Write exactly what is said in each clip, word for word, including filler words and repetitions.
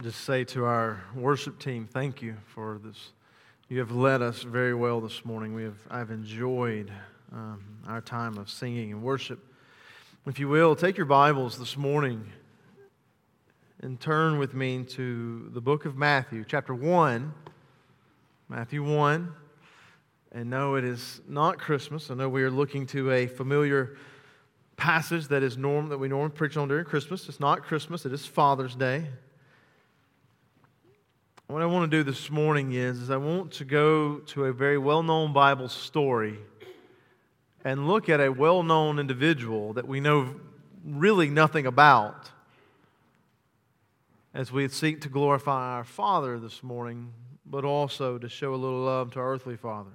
just say to our worship team, thank you for this. You have led us very well this morning. We have I've enjoyed um, our time of singing and worship. If you will, take your Bibles this morning and turn with me to the book of Matthew, chapter one. Matthew one. And no, it is not Christmas. I know we are looking to a familiar passage that is norm that we normally preach on during Christmas. It's not Christmas. It is Father's Day. What I want to do this morning is, is I want to go to a very well-known Bible story and look at a well-known individual that we know really nothing about as we seek to glorify our Father this morning, but also to show a little love to our earthly fathers.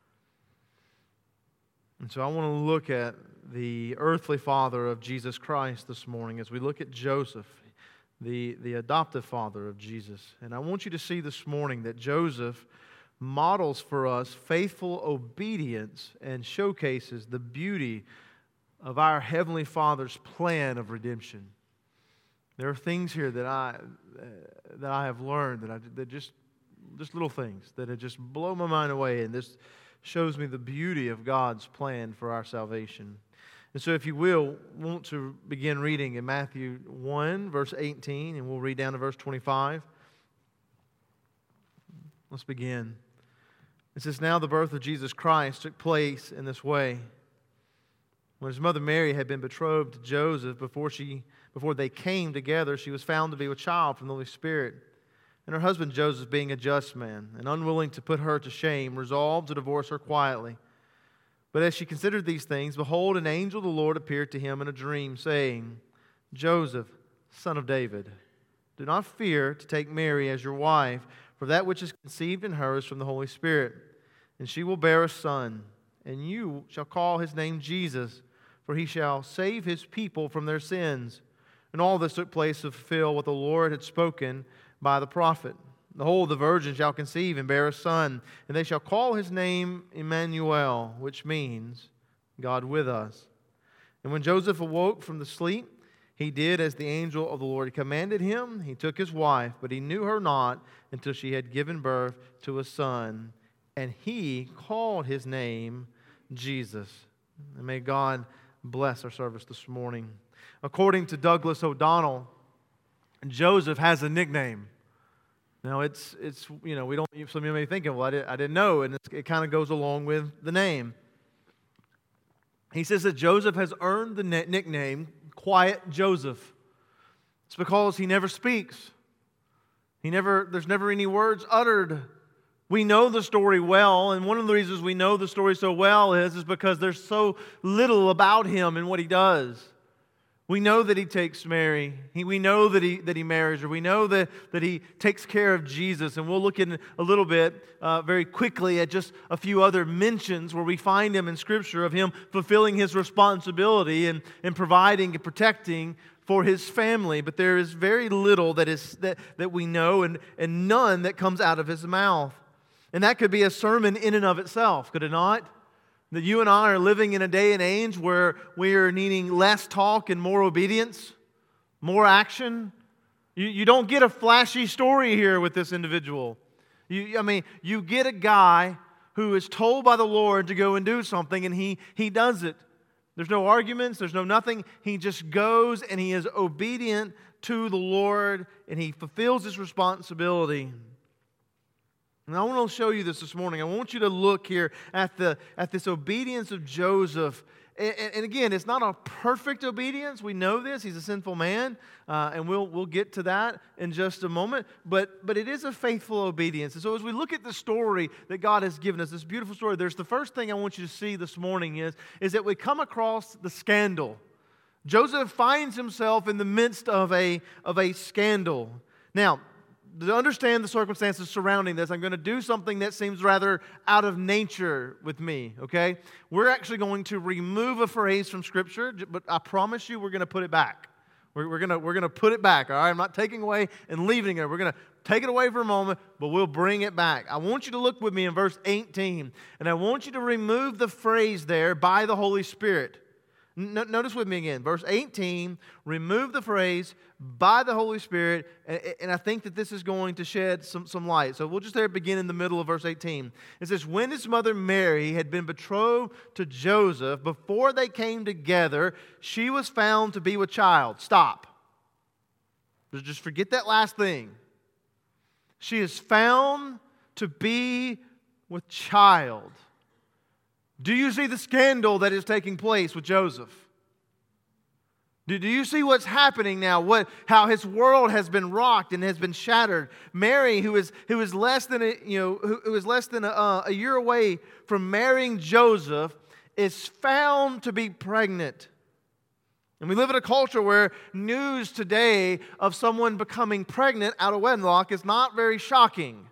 And so I want to look at the earthly father of Jesus Christ this morning as we look at Joseph, the, the adoptive father of Jesus. And I want you to see this morning that Joseph models for us faithful obedience and showcases the beauty of our Heavenly Father's plan of redemption. There are things here that I uh, that I have learned that I that just just little things that have just blow my mind away, and this shows me the beauty of God's plan for our salvation. And so if you will, want to begin reading in Matthew one, verse eighteen, and we'll read down to verse twenty-five. Let's begin. It says, "Now the birth of Jesus Christ took place in this way. When his mother Mary had been betrothed to Joseph, before she before they came together, she was found to be with child from the Holy Spirit. And her husband Joseph, being a just man and unwilling to put her to shame, resolved to divorce her quietly. But as she considered these things, behold, an angel of the Lord appeared to him in a dream, saying, 'Joseph, son of David, do not fear to take Mary as your wife, for that which is conceived in her is from the Holy Spirit. And she will bear a son, and you shall call his name Jesus, for he shall save his people from their sins.' And all this took place to fulfill what the Lord had spoken by the prophet. Behold, the virgin shall conceive and bear a son, and they shall call his name Emmanuel, which means God with us. And when Joseph awoke from the sleep, he did as the angel of the Lord commanded him. He took his wife, but he knew her not until she had given birth to a son, and he called his name Jesus." And may God bless our service this morning. According to Douglas O'Donnell, Joseph has a nickname. Now, it's, it's you know, we don't, some of you may be thinking, well, I, did, I didn't know, and it kind of goes along with the name. He says that Joseph has earned the nickname Quiet Joseph. It's because he never speaks. He never, there's never any words uttered. We know the story well, and one of the reasons we know the story so well is, is because there's so little about him and what he does. We know that he takes Mary. He, we know that he that he marries her. We know that, that he takes care of Jesus. And we'll look in a little bit, uh, very quickly, at just a few other mentions where we find him in Scripture of him fulfilling his responsibility and, and providing and protecting for his family. But there is very little that is that, that we know, and, and none that comes out of his mouth. And that could be a sermon in and of itself, could it not? That you and I are living in a day and age where we are needing less talk and more obedience, more action. You, you don't get a flashy story here with this individual. You, I mean, you get a guy who is told by the Lord to go and do something, and he, he does it. There's no arguments, there's no nothing. He just goes and he is obedient to the Lord, and he fulfills his responsibility. And I want to show you this this morning. I want you to look here at the at this obedience of Joseph. And, and again, it's not a perfect obedience. We know this. He's a sinful man, uh, and we'll we'll get to that in just a moment. But but it is a faithful obedience. And so as we look at the story that God has given us, this beautiful story, there's the first thing I want you to see this morning is, is that we come across the scandal. Joseph finds himself in the midst of a of a scandal. Now, to understand the circumstances surrounding this, I'm going to do something that seems rather out of nature with me, okay? We're actually going to remove a phrase from Scripture, but I promise you we're going to put it back. We're, we're going to, we're going to put it back, all right? I'm not taking away and leaving it. We're going to take it away for a moment, but we'll bring it back. I want you to look with me in verse eighteen, and I want you to remove the phrase there, by the Holy Spirit. Notice with me again, verse eighteen, remove the phrase by the Holy Spirit, and I think that this is going to shed some, some light. So we'll just there begin in the middle of verse eighteen. It says, when his mother Mary had been betrothed to Joseph, before they came together, she was found to be with child. Stop. Just forget that last thing. She is found to be with child. Do you see the scandal that is taking place with Joseph? Do, do you see what's happening now? What, how his world has been rocked and has been shattered? Mary, who is who is less than a, you know who, who is less than a, uh, a year away from marrying Joseph, is found to be pregnant. And we live in a culture where news today of someone becoming pregnant out of wedlock is not very shocking.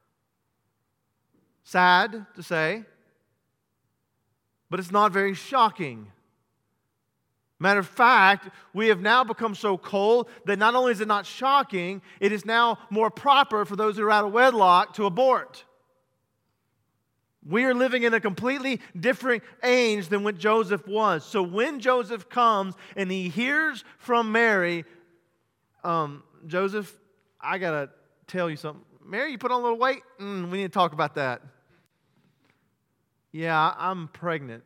Sad to say. But it's not very shocking. Matter of fact, we have now become so cold that not only is it not shocking, it is now more proper for those who are out of wedlock to abort. We are living in a completely different age than what Joseph was. So when Joseph comes and he hears from Mary, um, Joseph, I got to tell you something. Mary, you put on a little weight? Mm, we need to talk about that. Yeah, I'm pregnant.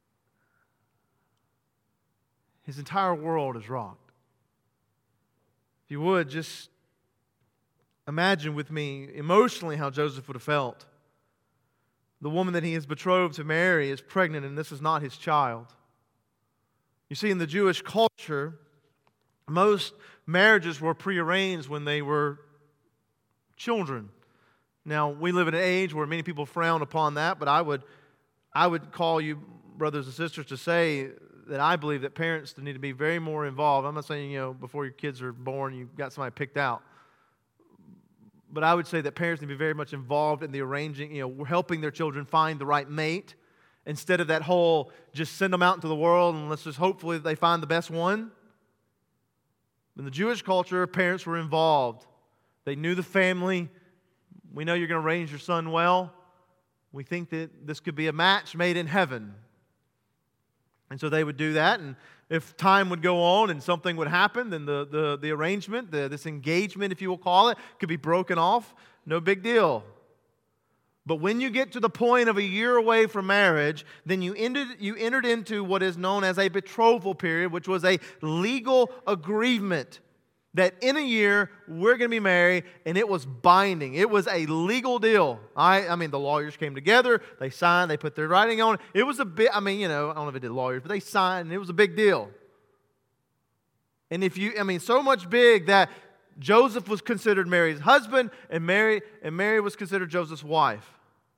His entire world is rocked. If you would, just imagine with me emotionally how Joseph would have felt. The woman that he is betrothed to marry is pregnant, and this is not his child. You see, in the Jewish culture, most marriages were prearranged when they were children. Now, we live in an age where many people frown upon that, but I would I would call you, brothers and sisters, to say that I believe that parents need to be very more involved. I'm not saying, you know, before your kids are born, you've got somebody picked out. But I would say that parents need to be very much involved in the arranging, you know, helping their children find the right mate, instead of that whole just send them out into the world and let's just hopefully they find the best one. In the Jewish culture, parents were involved. They knew the family. We know you're going to raise your son well. We think that this could be a match made in heaven. And so they would do that, and if time would go on and something would happen, then the, the, the arrangement, the, this engagement, if you will call it, could be broken off. No big deal. But when you get to the point of a year away from marriage, then you ended, you entered into what is known as a betrothal period, which was a legal agreement that in a year we're going to be married, and it was binding. It was a legal deal. I, I mean, the lawyers came together, they signed, they put their writing on it. It was a bit, I mean, you know, I don't know if it did lawyers, but they signed, and it was a big deal. And if you, I mean, so much big that Joseph was considered Mary's husband, and Mary, and Mary was considered Joseph's wife.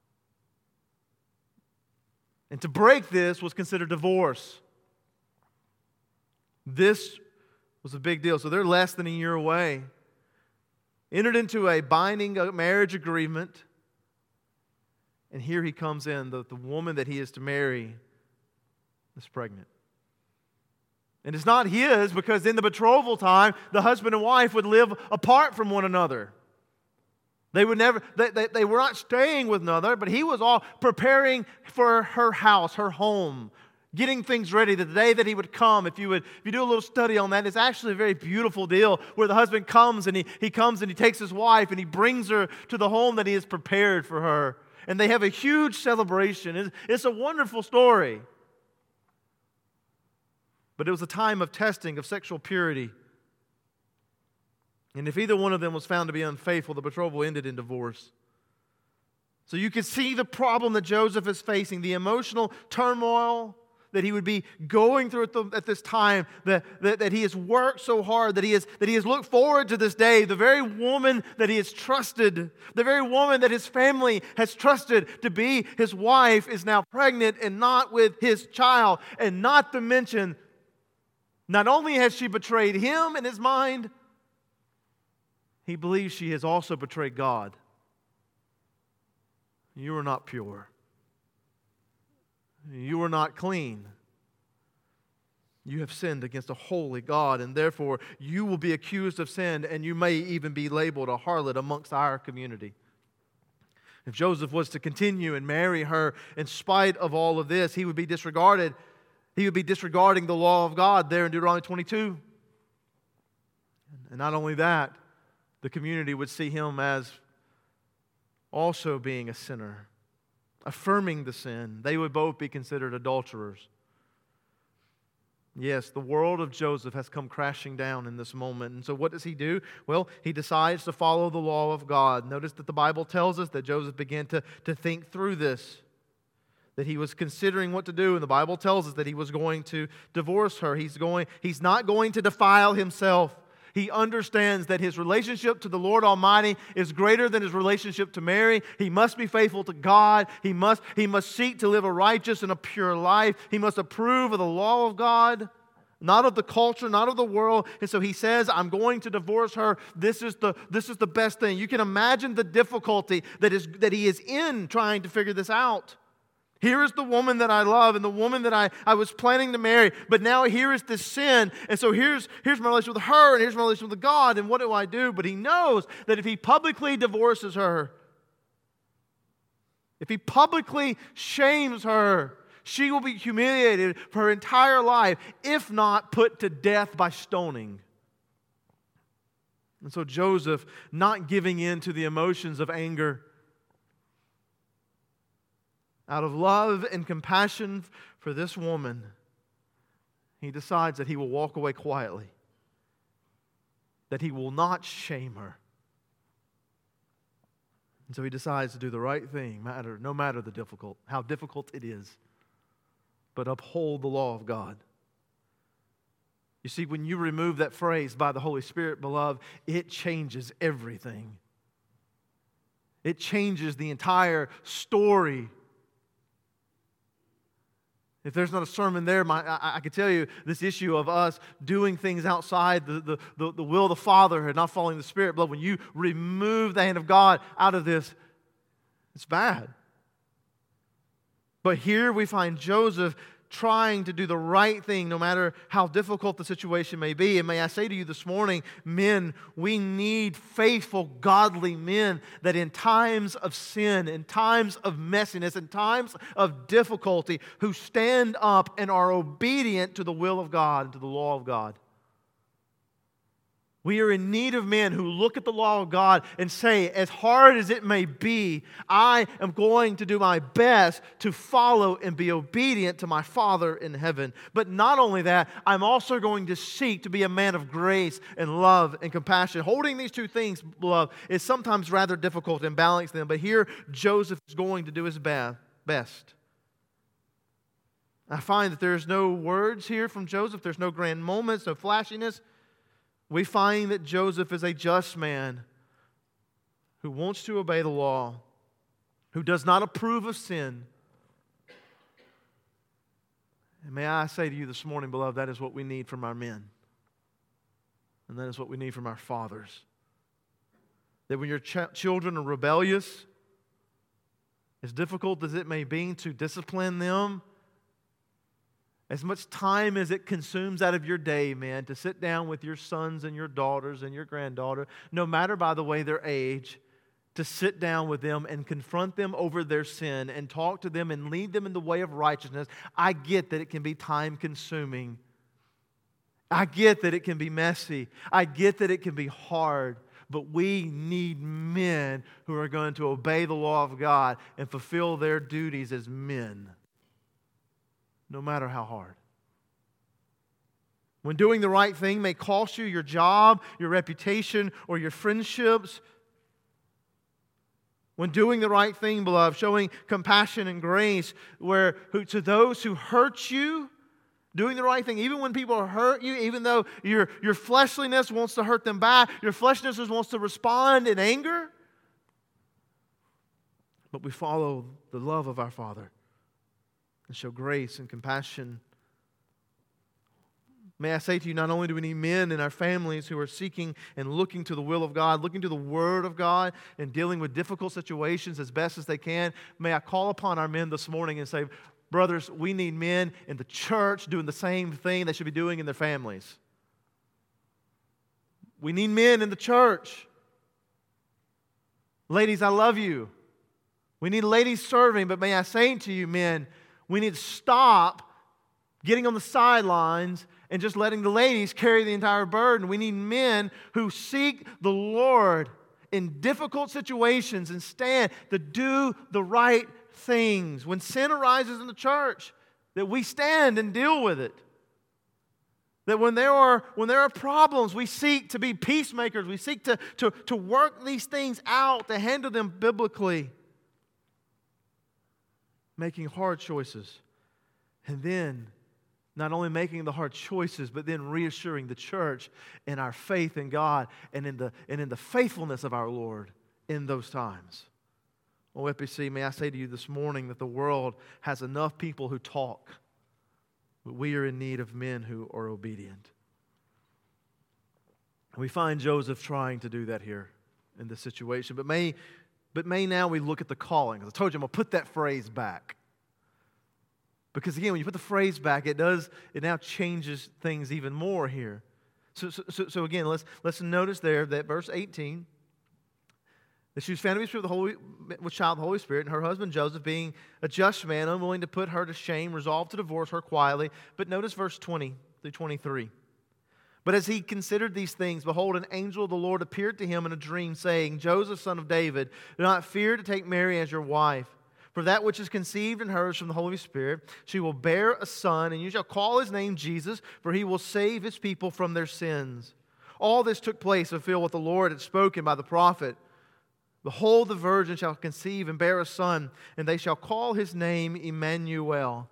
And to break this was considered divorce. This was a big deal. So they're less than a year away. Entered into a binding marriage agreement. And here he comes in. The, the woman that he is to marry is pregnant. And it's not his, because in the betrothal time, the husband and wife would live apart from one another. They would never, they, they, they were not staying with another, but he was all preparing for her house, her home, getting things ready. The day that he would come, if you would, if you do a little study on that, it's actually a very beautiful deal where the husband comes and he, he comes and he takes his wife and he brings her to the home that he has prepared for her. And they have a huge celebration. It's, it's a wonderful story. But it was a time of testing of sexual purity. And if either one of them was found to be unfaithful, the betrothal ended in divorce. So you can see the problem that Joseph is facing, the emotional turmoil that he would be going through at, the, at this time, that, that, that he has worked so hard, that he, has, that he has looked forward to this day. The very woman that he has trusted, the very woman that his family has trusted to be his wife is now pregnant and not with his child. And not to mention, not only has she betrayed him in his mind, he believes she has also betrayed God. You are not pure. You are not clean. You have sinned against a holy God, and therefore you will be accused of sin, and you may even be labeled a harlot amongst our community. If Joseph was to continue and marry her in spite of all of this, he would be disregarded He would be disregarding the law of God there in Deuteronomy twenty-two. And not only that, the community would see him as also being a sinner, affirming the sin. They would both be considered adulterers. Yes, the world of Joseph has come crashing down in this moment. And so what does he do? Well, he decides to follow the law of God. Notice that the Bible tells us that Joseph began to, to think through this, that he was considering what to do. And the Bible tells us that he was going to divorce her. He's going, he's not going to defile himself. He understands that his relationship to the Lord Almighty is greater than his relationship to Mary. He must be faithful to God. He must, he must seek to live a righteous and a pure life. He must approve of the law of God, not of the culture, not of the world. And so he says, I'm going to divorce her. This is the, this is the best thing. You can imagine the difficulty that is, that he is in trying to figure this out. Here is the woman that I love and the woman that I, I was planning to marry. But now here is this sin. And so here's, here's my relationship with her and here's my relationship with God. And what do I do? But he knows that if he publicly divorces her, if he publicly shames her, she will be humiliated for her entire life, if not put to death by stoning. And so Joseph, not giving in to the emotions of anger, out of love and compassion for this woman, he decides that he will walk away quietly, that he will not shame her. And so he decides to do the right thing, matter, no matter the difficult, how difficult it is, but uphold the law of God. You see, when you remove that phrase, by the Holy Spirit, beloved, it changes everything. It changes the entire story. If there's not a sermon there, my, I, I can tell you this issue of us doing things outside the, the, the, the will of the Father and not following the Spirit. But when you remove the hand of God out of this, it's bad. But here we find Joseph trying to do the right thing no matter how difficult the situation may be. And may I say to you this morning, men, we need faithful, godly men that in times of sin, in times of messiness, in times of difficulty, who stand up and are obedient to the will of God and to the law of God. We are in need of men who look at the law of God and say, as hard as it may be, I am going to do my best to follow and be obedient to my Father in heaven. But not only that, I'm also going to seek to be a man of grace and love and compassion. Holding these two things, beloved, is sometimes rather difficult in balancing them. But here, Joseph is going to do his best. I find that there's no words here from Joseph. There's no grand moments, no flashiness. We find that Joseph is a just man who wants to obey the law, who does not approve of sin. And may I say to you this morning, beloved, that is what we need from our men. And that is what we need from our fathers. That when your ch- children are rebellious, as difficult as it may be to discipline them, as much time as it consumes out of your day, man, to sit down with your sons and your daughters and your granddaughter, no matter, by the way, their age, to sit down with them and confront them over their sin and talk to them and lead them in the way of righteousness, I get that it can be time-consuming. I get that it can be messy. I get that it can be hard. But we need men who are going to obey the law of God and fulfill their duties as men, no matter how hard. When doing the right thing may cost you your job, your reputation, or your friendships. When doing the right thing, beloved, showing compassion and grace where who, to those who hurt you, doing the right thing, even when people hurt you, even though your, your fleshliness wants to hurt them back, your fleshliness wants to respond in anger. But we follow the love of our Father and show grace and compassion. May I say to you, not only do we need men in our families who are seeking and looking to the will of God, looking to the Word of God, and dealing with difficult situations as best as they can, may I call upon our men this morning and say, brothers, we need men in the church doing the same thing they should be doing in their families. We need men in the church. Ladies, I love you. We need ladies serving, but may I say to you, men, we need to stop getting on the sidelines and just letting the ladies carry the entire burden. We need men who seek the Lord in difficult situations and stand to do the right things. When sin arises in the church, that we stand and deal with it. That when there are, when there are problems, we seek to be peacemakers. We seek to, to, to work these things out, to handle them biblically. Making hard choices. And then, not only making the hard choices, but then reassuring the church in our faith in God and in the, and in the faithfulness of our Lord in those times. Oh, F B C, may I say to you this morning that the world has enough people who talk, but we are in need of men who are obedient. We find Joseph trying to do that here in this situation, but may, but may now we look at the calling. As I told you, I'm going to put that phrase back. Because again, when you put the phrase back, it does, it now changes things even more here. So, so, so, so again, let's, let's notice there that verse eighteen, that she was found to be with the Holy, with child of the Holy Spirit, and her husband Joseph, being a just man, unwilling to put her to shame, resolved to divorce her quietly. But notice verse twenty through twenty-three. But as he considered these things, behold, an angel of the Lord appeared to him in a dream, saying, Joseph, son of David, do not fear to take Mary as your wife. For that which is conceived in her is from the Holy Spirit. She will bear a son, and you shall call his name Jesus, for he will save his people from their sins. All this took place to fulfill what the Lord had spoken by the prophet. Behold, the virgin shall conceive and bear a son, and they shall call his name Emmanuel.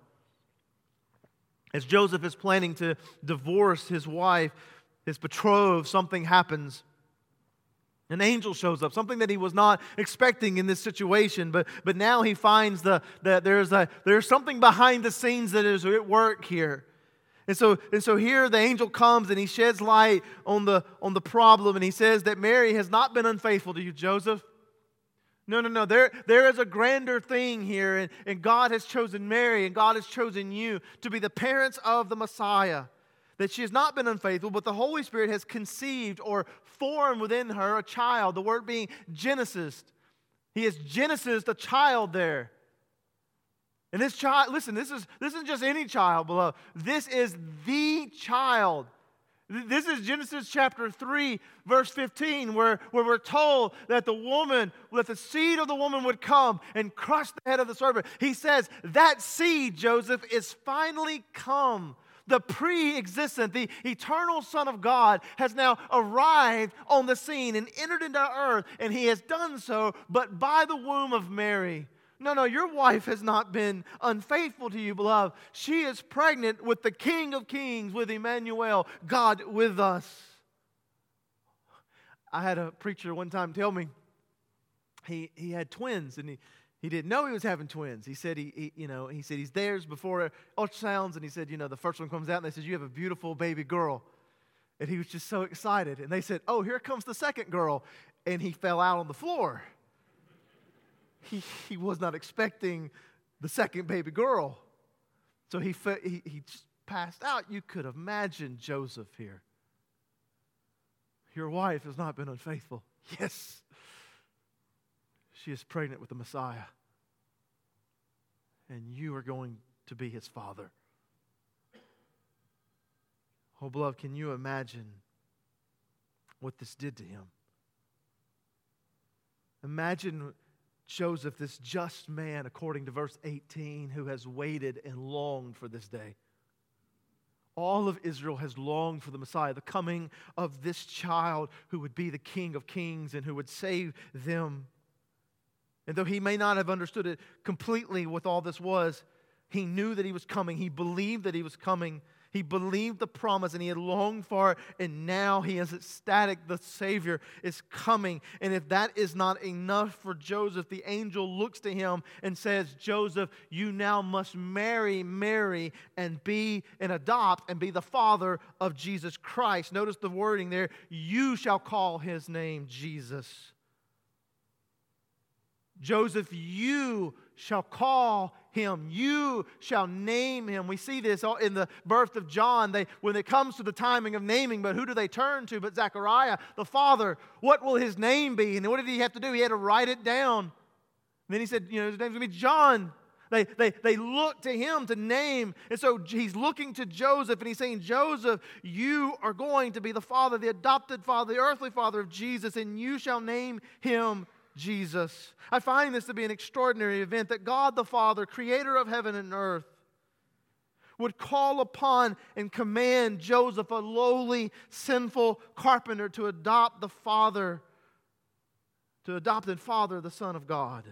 As Joseph is planning to divorce his wife, his betrothed, something happens. An angel shows up, something that he was not expecting in this situation, but, but now he finds the, that there's, a, there's something behind the scenes that is at work here. And so, and so here the angel comes and he sheds light on the, on the problem, and he says that Mary has not been unfaithful to you, Joseph. No, no, no. There, there is a grander thing here, and, and God has chosen Mary, and God has chosen you to be the parents of the Messiah. That she has not been unfaithful, but the Holy Spirit has conceived or formed within her a child. The word being Genesis. He has Genesis, the child there. And this child, listen, this is this isn't just any child, beloved. This is the child. This is Genesis chapter three, verse fifteen, where, where we're told that the woman, that the seed of the woman would come and crush the head of the serpent. He says, that seed, Joseph, is finally come. The pre-existent, the eternal Son of God has now arrived on the scene and entered into earth, and he has done so, but by the womb of Mary. No, no, your wife has not been unfaithful to you, beloved. She is pregnant with the King of Kings, with Emmanuel, God with us. I had a preacher one time tell me he, he had twins, and he He didn't know he was having twins. He said he, he, you know, he said he's theirs before ultrasounds, and he said, you know, the first one comes out, and they said, you have a beautiful baby girl. And he was just so excited. And they said, oh, here comes the second girl. And he fell out on the floor. He, he was not expecting the second baby girl. So he, he, he just passed out. You could imagine Joseph here. Your wife has not been unfaithful. Yes. She is pregnant with the Messiah. And you are going to be his father. Oh, beloved, can you imagine what this did to him? Imagine Joseph, this just man, according to verse eighteen, who has waited and longed for this day. All of Israel has longed for the Messiah, the coming of this child who would be the King of Kings and who would save them. And though he may not have understood it completely what all this was, he knew that he was coming. He believed that he was coming. He believed the promise and he had longed for it, and now he is ecstatic. The Savior is coming. And if that is not enough for Joseph, the angel looks to him and says, Joseph, you now must marry Mary and be and adopt and be the father of Jesus Christ. Notice the wording there. You shall call his name Jesus. Joseph, you shall call him. You shall name him. We see this in the birth of John. They, when it comes to the timing of naming, but who do they turn to but Zechariah, the father? What will his name be? And what did he have to do? He had to write it down. And then he said, you know, his name's going to be John. They, they, they look to him to name. And so he's looking to Joseph and he's saying, Joseph, you are going to be the father, the adopted father, the earthly father of Jesus, and you shall name him Jesus. I find this to be an extraordinary event that God the Father, creator of heaven and earth, would call upon and command Joseph, a lowly, sinful carpenter, to adopt the father, to adopt and father the Son of God.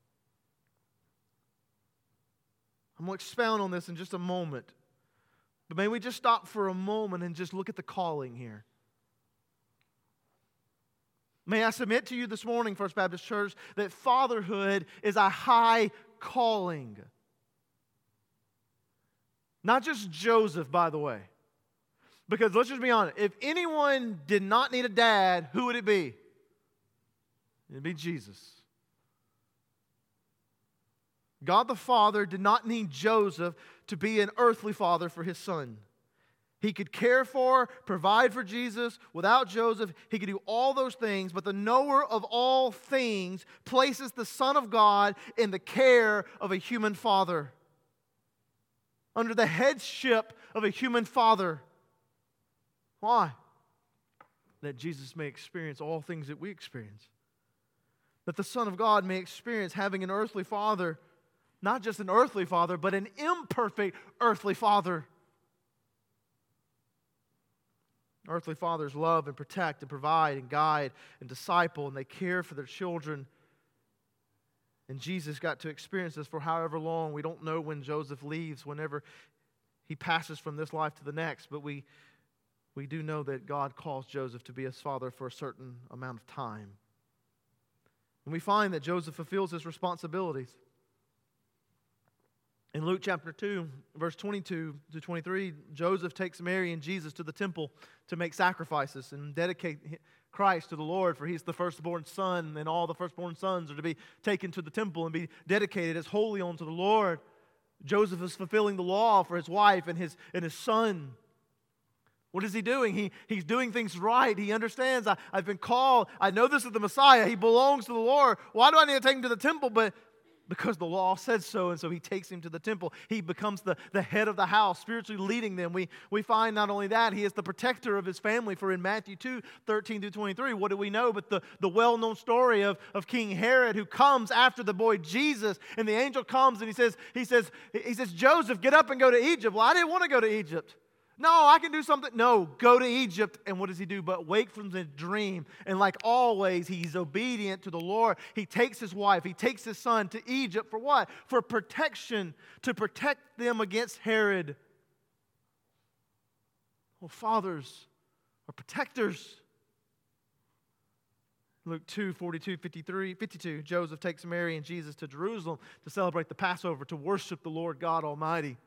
I'm going to expound on this in just a moment. But may we just stop for a moment and just look at the calling here. May I submit to you this morning, First Baptist Church, that fatherhood is a high calling. Not just Joseph, by the way. Because let's just be honest, if anyone did not need a dad, who would it be? It'd be Jesus. God the Father did not need Joseph to be an earthly father for his son. He could care for, provide for Jesus without Joseph. He could do all those things, but the knower of all things places the Son of God in the care of a human father, under the headship of a human father. Why? That Jesus may experience all things that we experience. That the Son of God may experience having an earthly father, not just an earthly father, but an imperfect earthly father. Earthly fathers love and protect and provide and guide and disciple, and they care for their children. And Jesus got to experience this for however long. We don't know when Joseph leaves, whenever he passes from this life to the next, but we, we do know that God calls Joseph to be his father for a certain amount of time. And we find that Joseph fulfills his responsibilities. In Luke chapter two, verse twenty-two to twenty-three, Joseph takes Mary and Jesus to the temple to make sacrifices and dedicate Christ to the Lord, for he's the firstborn son, and all the firstborn sons are to be taken to the temple and be dedicated as holy unto the Lord. Joseph is fulfilling the law for his wife and his, and his son. What is he doing? He, he's doing things right. He understands, I, I've been called. I know this is the Messiah. He belongs to the Lord. Why do I need to take him to the temple? But because the law said so, and so he takes him to the temple. He becomes the, the head of the house, spiritually leading them. We, we find not only that, he is the protector of his family. For in Matthew two, thirteen through twenty-three, what do we know but the, the well-known story of, of King Herod, who comes after the boy Jesus, and the angel comes and he says, he says, he says, Joseph, get up and go to Egypt. Well, I didn't want to go to Egypt. No, I can do something. No, go to Egypt. And what does he do but wake from the dream? And like always, he's obedient to the Lord. He takes his wife, he takes his son to Egypt for what? For protection, to protect them against Herod. Well, fathers are protectors. Luke two, forty-two, fifty-three, fifty-two, Joseph takes Mary and Jesus to Jerusalem to celebrate the Passover, to worship the Lord God Almighty.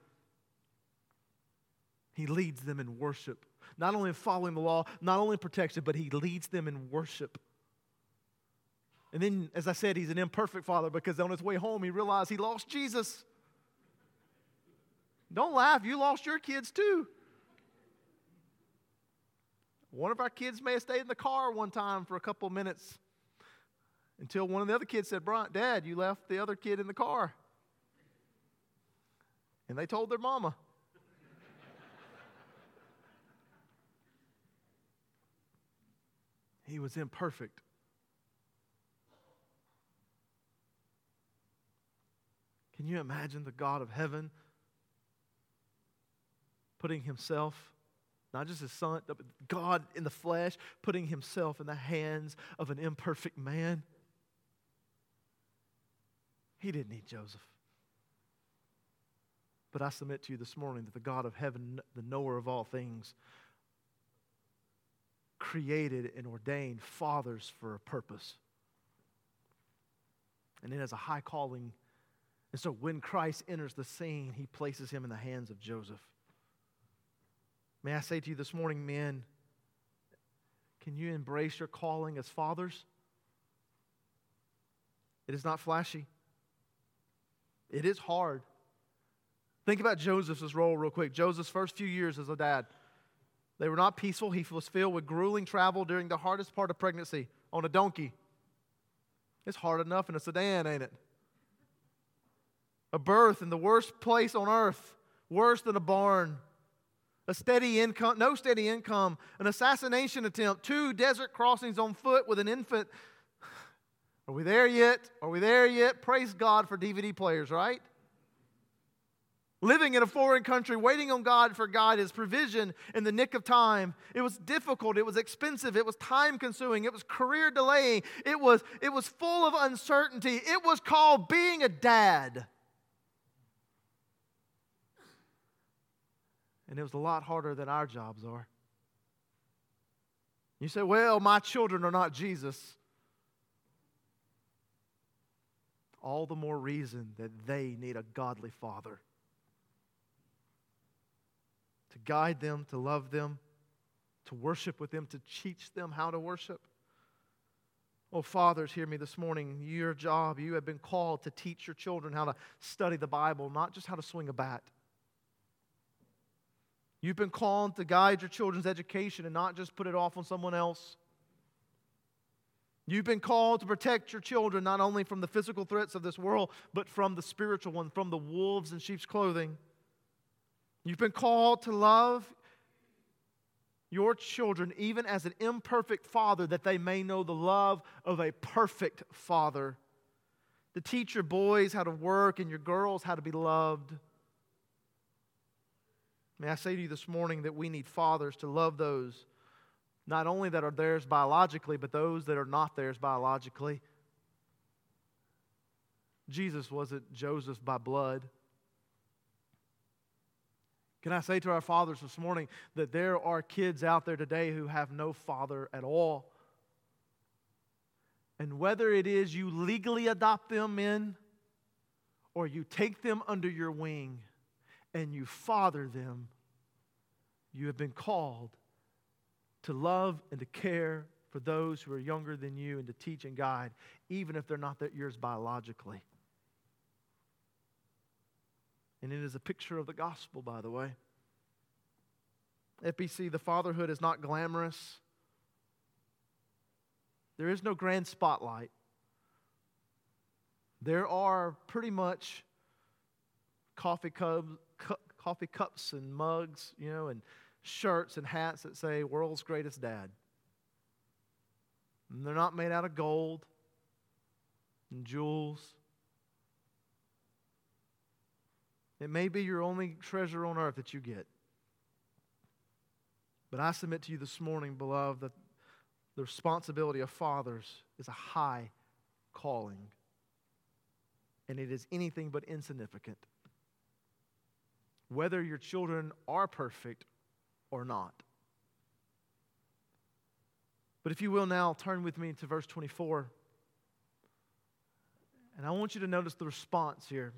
He leads them in worship. Not only in following the law, not only in protection, but he leads them in worship. And then, as I said, he's an imperfect father because on his way home, he realized he lost Jesus. Don't laugh, you lost your kids too. One of our kids may have stayed in the car one time for a couple of minutes until one of the other kids said, Brian, Dad, you left the other kid in the car. And they told their mama. He was imperfect. Can you imagine the God of heaven putting himself, not just his son, but God in the flesh, putting himself in the hands of an imperfect man? He didn't need Joseph. But I submit to you this morning that the God of heaven, the knower of all things, created and ordained fathers for a purpose. And it has a high calling. And so when Christ enters the scene, he places him in the hands of Joseph. May I say to you this morning, men, can you embrace your calling as fathers? It is not flashy. It is hard. Think about Joseph's role real quick. Joseph's first few years as a dad. They were not peaceful. He was filled with grueling travel during the hardest part of pregnancy on a donkey. It's hard enough in a sedan, ain't it? A birth in the worst place on earth, worse than a barn. A steady income, no steady income, an assassination attempt, two desert crossings on foot with an infant. Are we there yet? Are we there yet? Praise God for D V D players, right? Living in a foreign country, waiting on God for guidance, provision in the nick of time. It was difficult, it was expensive, it was time-consuming, it was career delaying, it was, it was full of uncertainty. It was called being a dad. And it was a lot harder than our jobs are. You say, well, my children are not Jesus. All the more reason that they need a godly father to guide them, to love them, to worship with them, to teach them how to worship. Oh, fathers, hear me this morning. Your job, you have been called to teach your children how to study the Bible, not just how to swing a bat. You've been called to guide your children's education and not just put it off on someone else. You've been called to protect your children not only from the physical threats of this world, but from the spiritual one, from the wolves in sheep's clothing. You've been called to love your children even as an imperfect father, that they may know the love of a perfect father. To teach your boys how to work and your girls how to be loved. May I say to you this morning that we need fathers to love those not only that are theirs biologically, but those that are not theirs biologically. Jesus wasn't Joseph by blood. Can I say to our fathers this morning that there are kids out there today who have no father at all? And whether it is you legally adopt them in or you take them under your wing and you father them, you have been called to love and to care for those who are younger than you and to teach and guide, even if they're not yours biologically. And it is a picture of the gospel, by the way. F B C, the fatherhood is not glamorous. There is no grand spotlight. There are pretty much coffee cups, cu- coffee cups and mugs, you know, and shirts and hats that say "World's Greatest Dad." And they're not made out of gold and jewels. It may be your only treasure on earth that you get. But I submit to you this morning, beloved, that the responsibility of fathers is a high calling. And it is anything but insignificant. Whether your children are perfect or not. But if you will now, turn with me to verse twenty-four. And I want you to notice the response here.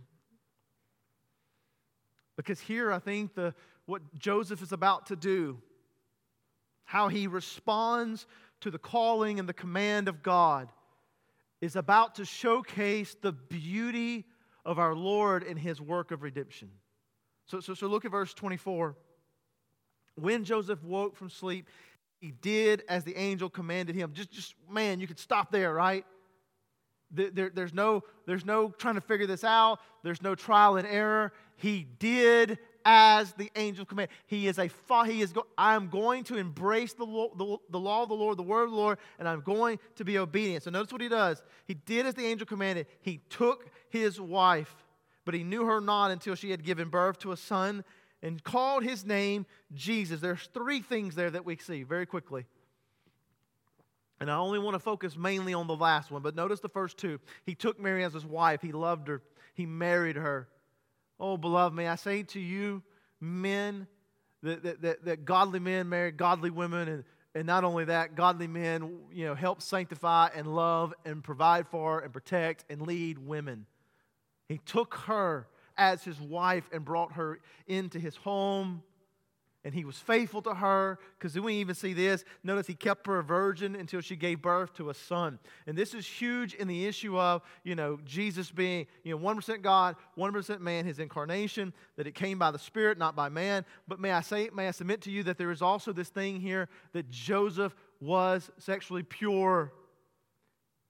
Because here I think the what Joseph is about to do, how he responds to the calling and the command of God, is about to showcase the beauty of our Lord and His work of redemption. So, so, so look at verse twenty-four. When Joseph woke from sleep, he did as the angel commanded him. Just, just man, you could stop there, right? There, there's no, there's no trying to figure this out. There's no trial and error. He did as the angel commanded. He is a. He is. I am going to embrace the law, the, the law of the Lord, the word of the Lord, and I'm going to be obedient. So notice what he does. He did as the angel commanded. He took his wife, but he knew her not until she had given birth to a son, and called his name Jesus. There's three things there that we see very quickly. And I only want to focus mainly on the last one, but notice the first two. He took Mary as his wife. He loved her. He married her. Oh, beloved, may I say to you, men, that, that, that, that godly men marry godly women, and, and not only that, godly men, you know, help sanctify and love and provide for and protect and lead women. He took her as his wife and brought her into his home. And he was faithful to her, because we even see this. Notice he kept her a virgin until she gave birth to a son. And this is huge in the issue of, you know, Jesus being, you know, one percent God, one percent man, his incarnation, that it came by the Spirit, not by man. But may I say, may I submit to you that there is also this thing here that Joseph was sexually pure.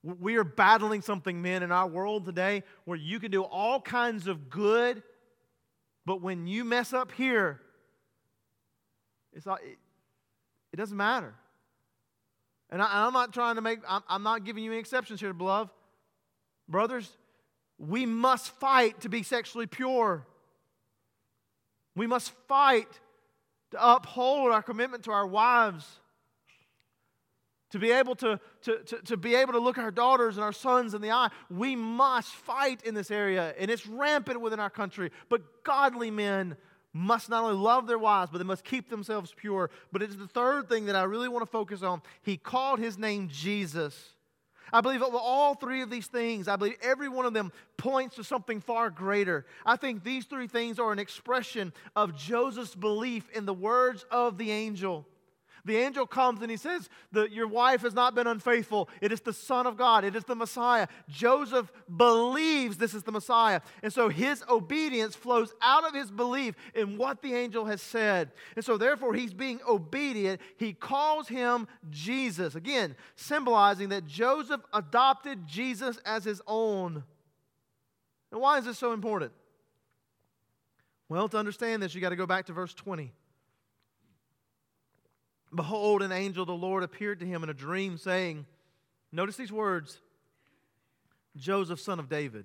We are battling something, men, in our world today where you can do all kinds of good, but when you mess up here, it's not, it, it doesn't matter. And I, I'm not trying to make, I'm, I'm not giving you any exceptions here, beloved. Brothers, we must fight to be sexually pure. We must fight to uphold our commitment to our wives. To be able to, to, to, to be able to look our daughters and our sons in the eye. We must fight in this area. And it's rampant within our country. But godly men must not only love their wives, but they must keep themselves pure. But it's the third thing that I really want to focus on. He called his name Jesus. I believe of all three of these things, I believe every one of them points to something far greater. I think these three things are an expression of Joseph's belief in the words of the angel. The angel comes and he says that your wife has not been unfaithful. It is the Son of God. It is the Messiah. Joseph believes this is the Messiah. And so his obedience flows out of his belief in what the angel has said. And so therefore he's being obedient. He calls him Jesus. Again, symbolizing that Joseph adopted Jesus as his own. And why is this so important? Well, to understand this, you got to go back to verse twenty. Behold, an angel of the Lord appeared to him in a dream, saying, notice these words, Joseph, son of David.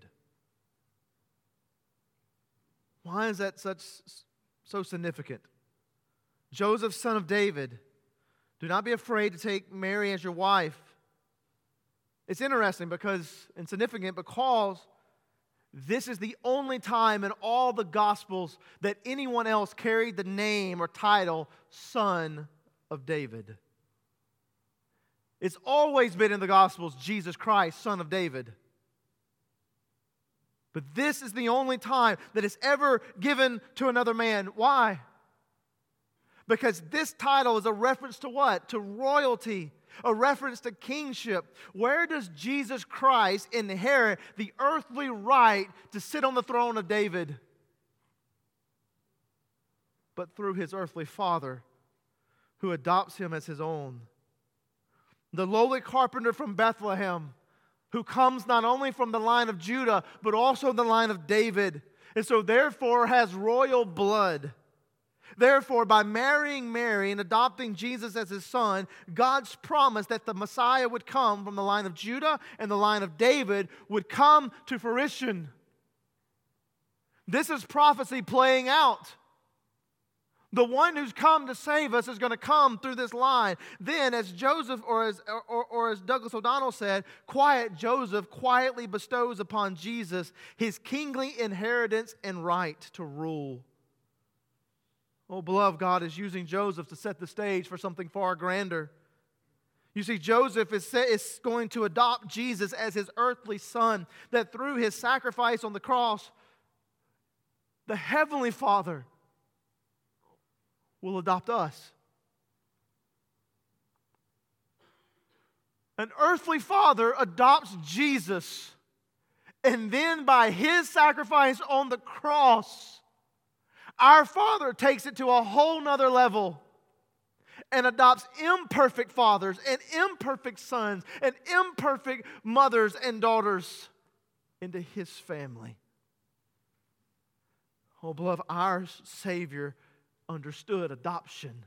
Why is that such so significant? Joseph, son of David, do not be afraid to take Mary as your wife. It's interesting because, and significant because this is the only time in all the Gospels that anyone else carried the name or title, Son of David. It's always been in the Gospels, Jesus Christ, Son of David. But this is the only time that it's ever given to another man. Why? Because this title is a reference to what? To royalty, a reference to kingship. Where does Jesus Christ inherit the earthly right to sit on the throne of David? But through his earthly father, who adopts him as his own. The lowly carpenter from Bethlehem, who comes not only from the line of Judah, but also the line of David, and so therefore has royal blood. Therefore, by marrying Mary and adopting Jesus as his son, God's promise that the Messiah would come from the line of Judah and the line of David would come to fruition. This is prophecy playing out. The one who's come to save us is going to come through this line. Then, as Joseph, or as, or, or as Douglas O'Donnell said, quiet Joseph quietly bestows upon Jesus his kingly inheritance and right to rule. Oh, beloved, God is using Joseph to set the stage for something far grander. You see, Joseph is, is going to adopt Jesus as his earthly son, that through his sacrifice on the cross, the heavenly Father will adopt us. An earthly father adopts Jesus, and then by his sacrifice on the cross, our Father takes it to a whole nother level and adopts imperfect fathers and imperfect sons and imperfect mothers and daughters into his family. Oh, beloved, our Savior understood adoption.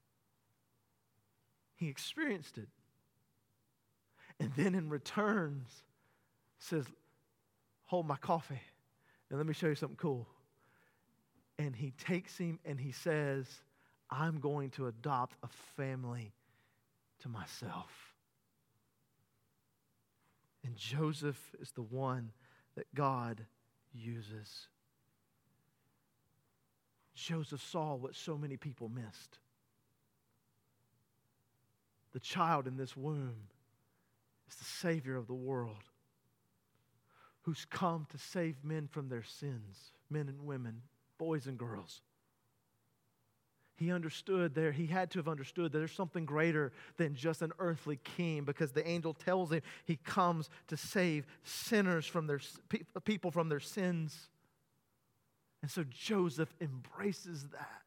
He experienced it. And then in return says, hold my coffee and let me show you something cool. And he takes him and he says, I'm going to adopt a family to myself. And Joseph is the one that God uses. Joseph saw what so many people missed. The child in this womb is the Savior of the world, who's come to save men from their sins, men and women, boys and girls. He understood there, he had to have understood that there's something greater than just an earthly king, because the angel tells him he comes to save sinners from their people from their sins. And so Joseph embraces that.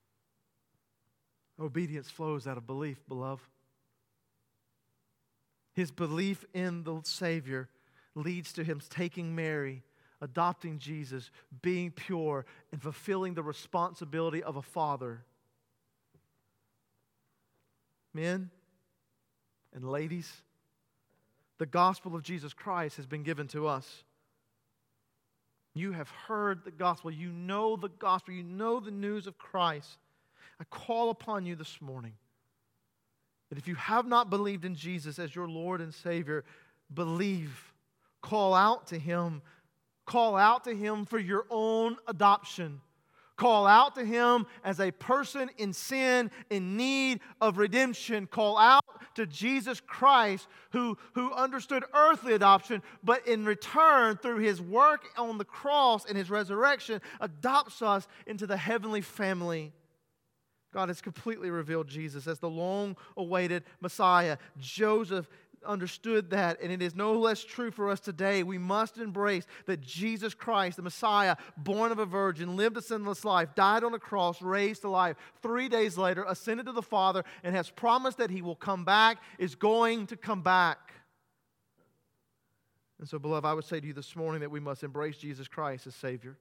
Obedience flows out of belief, beloved. His belief in the Savior leads to him taking Mary, adopting Jesus, being pure, and fulfilling the responsibility of a father. Men and ladies, the gospel of Jesus Christ has been given to us. You have heard the gospel. You know the gospel. You know the news of Christ. I call upon you this morning that if you have not believed in Jesus as your Lord and Savior, believe. Call out to Him. Call out to Him for your own adoption. Call out to Him as a person in sin, in need of redemption. Call out to Jesus Christ, who, who understood earthly adoption, but in return, through His work on the cross and His resurrection, adopts us into the heavenly family. God has completely revealed Jesus as the long-awaited Messiah. Joseph understood that, and it is no less true for us today. We must embrace that Jesus Christ, the Messiah, born of a virgin, lived a sinless life, died on a cross, raised to life, three days later ascended to the Father, and has promised that He will come back, is going to come back. And so, beloved, I would say to you this morning that we must embrace Jesus Christ as Savior.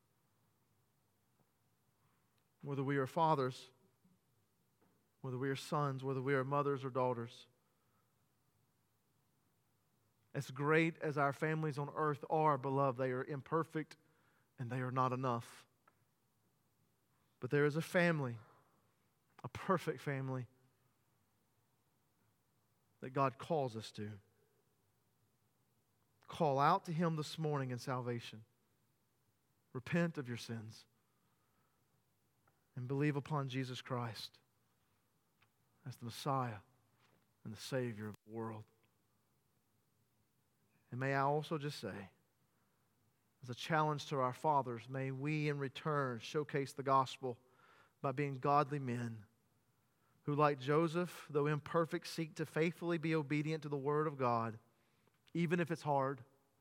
Whether we are fathers, whether we are sons, whether we are mothers or daughters. As great as our families on earth are, beloved, they are imperfect and they are not enough. But there is a family, a perfect family, that God calls us to. Call out to Him this morning in salvation. Repent of your sins and believe upon Jesus Christ as the Messiah and the Savior of the world. And may I also just say, as a challenge to our fathers, may we in return showcase the gospel by being godly men who, like Joseph, though imperfect, seek to faithfully be obedient to the Word of God, even if it's hard.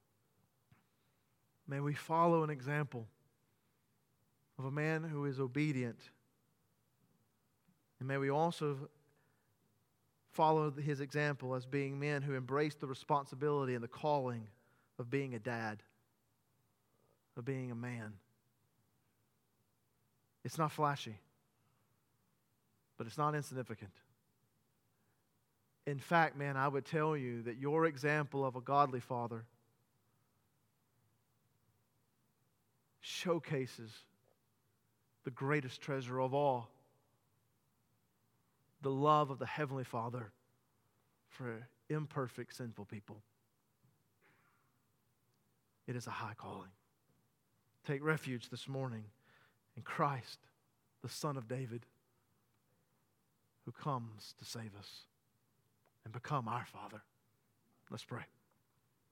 May we follow an example of a man who is obedient. And may we also follow his example as being men who embrace the responsibility and the calling of being a dad, of being a man. It's not flashy, but it's not insignificant. In fact, man, I would tell you that your example of a godly father showcases the greatest treasure of all, the love of the Heavenly Father for imperfect, sinful people. It is a high calling. Take refuge this morning in Christ, the Son of David, who comes to save us and become our Father. Let's pray.